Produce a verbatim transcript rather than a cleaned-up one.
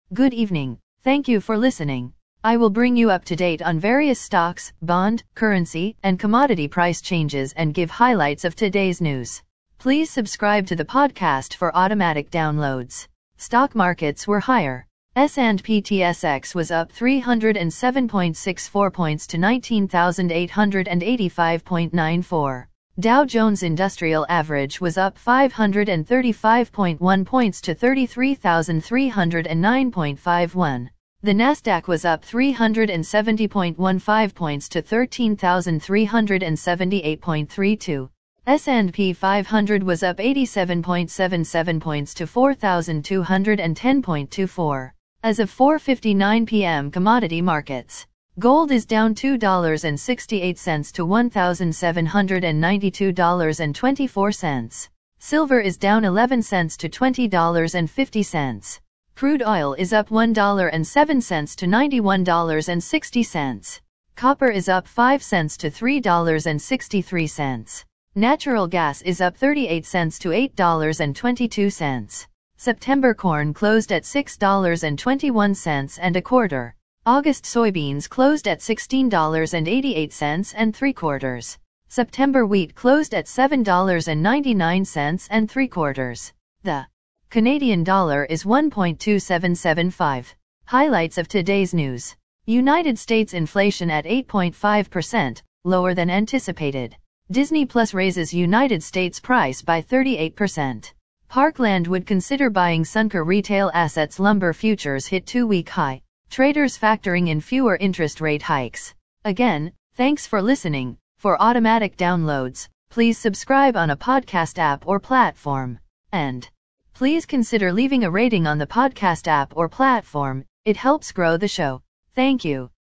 Good evening. Thank you for listening. I will bring you up to date on various stocks, bond, currency, and commodity price changes and give highlights of today's news. Please subscribe to the podcast for automatic downloads. Stock markets were higher. S and P T S X was up three hundred seven point six four points to nineteen thousand eight hundred eighty-five point nine four. Dow Jones Industrial Average was up five hundred thirty-five point one points to thirty-three thousand three hundred nine point five one. The Nasdaq was up three hundred seventy point one five points to thirteen thousand three hundred seventy-eight point three two. S and P five hundred was up eighty-seven point seven seven points to four thousand two hundred ten point two four. As of four fifty-nine p m commodity markets. Gold is down two dollars and sixty-eight cents to one thousand seven hundred ninety-two dollars and twenty-four cents. Silver is down eleven cents to twenty dollars and fifty cents. Crude oil is up one dollar and seven cents to ninety-one dollars and sixty cents. Copper is up five cents to three dollars and sixty-three cents. Natural gas is up thirty-eight cents to eight dollars and twenty-two cents. September corn closed at six dollars and twenty-one cents and a quarter. August soybeans closed at sixteen dollars and eighty-eight cents and three quarters. September wheat closed at seven dollars and ninety-nine cents and three quarters. The Canadian dollar is one point two seven seven five. Highlights of today's news. United States inflation at eight point five percent, lower than anticipated. Disney Plus raises United States price by thirty-eight percent. Parkland would consider buying Suncor retail assets. Lumber futures hit two-week high. Traders factoring in fewer interest rate hikes. Again, thanks for listening. For automatic downloads, please subscribe on a podcast app or platform. And please consider leaving a rating on the podcast app or platform. It helps grow the show. Thank you.